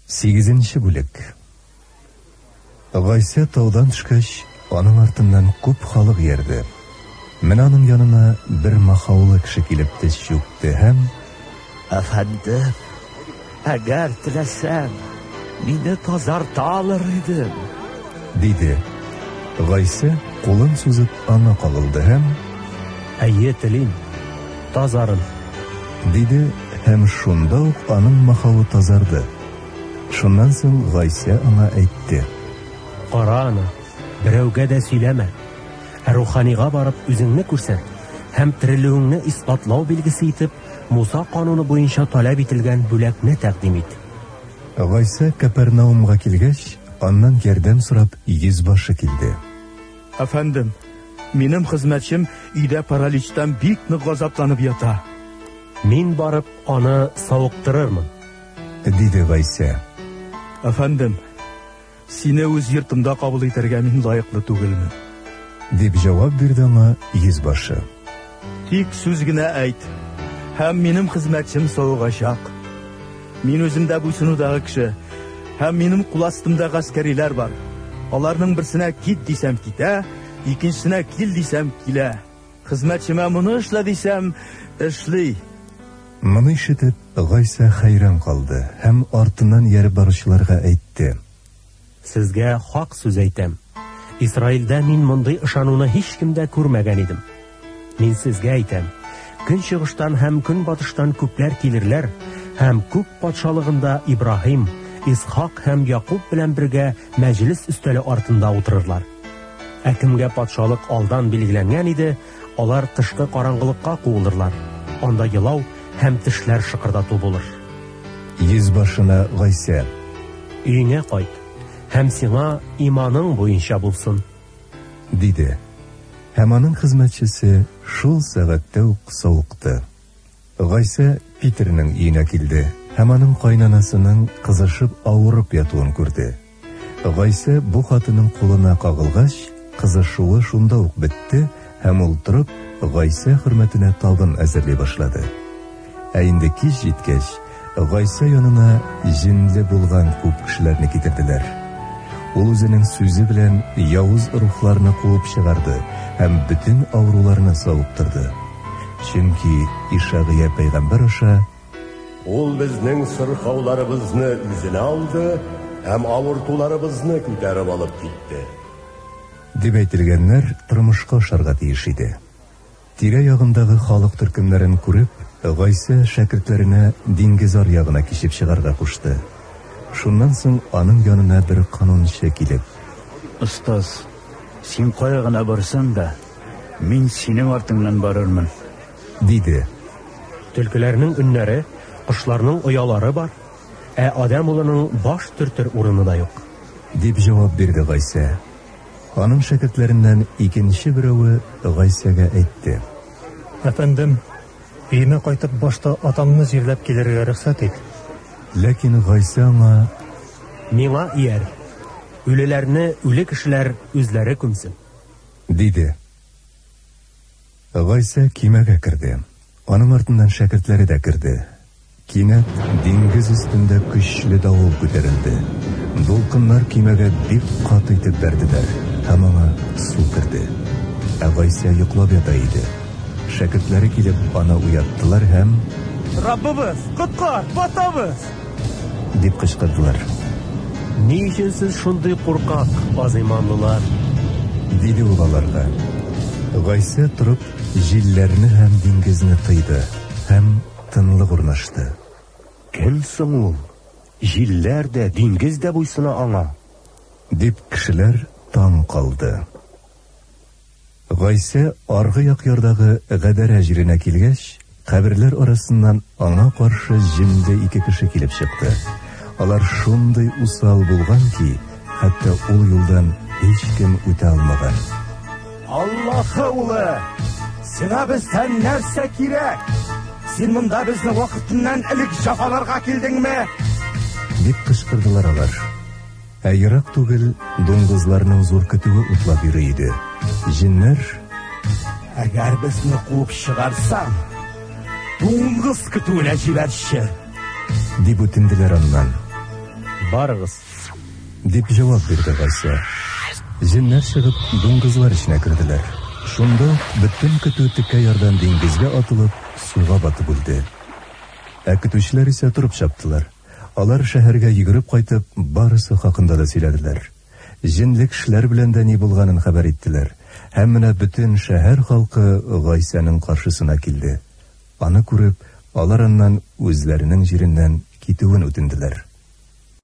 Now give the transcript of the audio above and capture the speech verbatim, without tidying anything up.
Сигезенче бүлек. Гайса таудан төшкәч, аның артыннан күп халык йөрде. Мен аның янына бер махаулы кеше килеп тез чүкте һәм: "Әфәндем, әгәр теләсәң, мине тазарта алыр идем", диде. Гайса кулын сузып аңа кагылды һәм: "Әйе, телим, тазарын", диде һәм шунда ук аның махавы тазарды. Шуннан соң Гайса аңа әйтте: "Кара аны, берәүгә дә сөйләмә. Ә руханига барып үзеңне күрсәт һәм терелүеңне исбатлау билгесе итеп Муса кануны буенча таләп ителгән бүләкне тәкъдим ит." Гайса Капернаумга килгәч, аннан ярдәм сорап йөзбашы килде. "Әфәндем, минем хезмәтчем өйдә параличтан бик нык газапланып ята. Мин барып аны савыктырырмын", диде Гайса. "Әфәндем, сине үз йортымда кабул итәргә мин лаеклы түгелмен", дип җавап бирде аңа йөзбашы. "Тик сүз генә әйт, һәм минем хезмәтчем савыгачак. Мин үземдә буйсынудагы кеше, һәм минем кул астымда гаскәриләр бар. Аларның берсенә кит дисәм китә, икенчесенә кил дисәм килә. Хезмәтчемә моны эшлә дисәм эшли." Моны ишетеп, Гайса хәйран калды һәм артыннан ярып баручыларга әйтте: "Сезгә хак сүз әйтәм. Исраилдә мин мондый ышануны һич кемдә күрмәгән идем. Мин сезгә әйтәм, көнчыгыштан һәм көнбатыштан күпләр килерләр һәм күк патшалыгында Ибраһим, Исхак һәм Якуб белән бергә мәҗлес өстәле артында утырырлар. Ә кемгә патшалык алдан билгеләнгән иде, алар тышкы караңгылыкка куылырлар. Анда елау һәм тешләр шыкырдату булыр." Йөзбашына Гайса: "Өеңә кайт, һәм сиңа иманың буенча булсын", диде. Һәм аның хезмәтчесе шул сәгатьтә үк савыкты. Гайса Питерның өенә килде һәм аның кайнанасының кызышып авырып ятуын күрде. Гайса бу хатының кулына кагылгач, кызышуы шунда ук бетте һәм ул торып Гайса хөрмәтенә табын әзерли башлады. Ә инде кич җиткәч, Гайса янына җинле булган күп кешеләрне китерделәр. Ул үзенең сүзе белән явыз рухларны куып чыгарды һәм бөтен авыруларны савыктырды. Чөнки Ишагия пәйгамбер аша: "Ул безнең сырхауларыбызны үзенә алды һәм авыртуларыбызны күтәреп алып китте", дип әйтелгәннәр тормышка ашарга тиеш иде. Тирә-ягындагы халык төркемнәрен күреп, Гайса шәкертләренә диңгез аръягына кичеп чыгарга кушты. Шуннан соң аның янына бер канунчы килеп: "Остаз, син кая гына барсаң да, мин синең артыңнан барырмын", диде. "Төлкеләрнең өннәре, кошларның оялары бар, ә адам улының баш төртер урыны да юк", дип җавап бирде Гайса. Аның шәкертләреннән икенче берәүе Гайсага әйтте: "Әфәндем, өемә кайтып башта атамны җирләп килергә рөхсәт ит." Ләкин Гайса аңа: "Миңа ияр, үлеләрне үле кешеләр үзләре күмсен", диде. Гайса кимәгә керде. Аның артыннан шәкертләре дә керде. Кинәт диңгез өстендә көчле давыл күтәрелде. Дулкыннар кимәгә бик каты итеп бәрделәр һәм аңа су керде. Ә Гайса йоклап ята иде. Шәкертләре килеп аны уяттылар һәм: "Раббыбыз, коткар, батабыз!" дип кычкырдылар. "Ни өчен сез шундый куркак, азыйманлылар?" диде ул аларга. Гайса торып, җилләрне һәм диңгезне тыйды һәм тынлык урнашты. "Кем соң ул? Җилләр дә, диңгез дә буйсына аңа", дип кешеләр таң калды. Гайса аргы як ярдагы Гадәрә җиренә килгәч, каберләр арасыннан аңа каршы җинле ике кеше килеп чыкты. Алар шундый усал булган ки, хәтта ул юлдан һич кем үтә алмаган. "Аллаһы улы, сиңа бездән нәрсә кирәк? Син монда безне вакытыннан элек җафаларга килдеңме?" дип кычкырдылар алар. Ә ерак түгел дуңгызларның зур көтүе утлап йөри иде. Җиннәр: "Әгәр безне куып чыгарсаң, дуңгыз көтүенә җибәрче", дип үтенделәр аннан. барыгыз. Дип җавап бирде Гайса. Җеннәр чыгып, дуңгызлар эченә керделәр. Шунда бөтен көтү текә ярдан диңгезгә атылып, суга батып үлде. Ә көтүчеләр исә торып чаптылар. Алар шәһәргә йөгереп кайтып, барысы хакында да сөйләделәр. Җенлек кешеләр белән дә ни булганын хәбәр иттеләр. Һәм менә бөтен шәһәр халкы Гайсаның каршысына килде. Аны күреп, алар аннан үзләренең җиреннән китүен үтенделәр.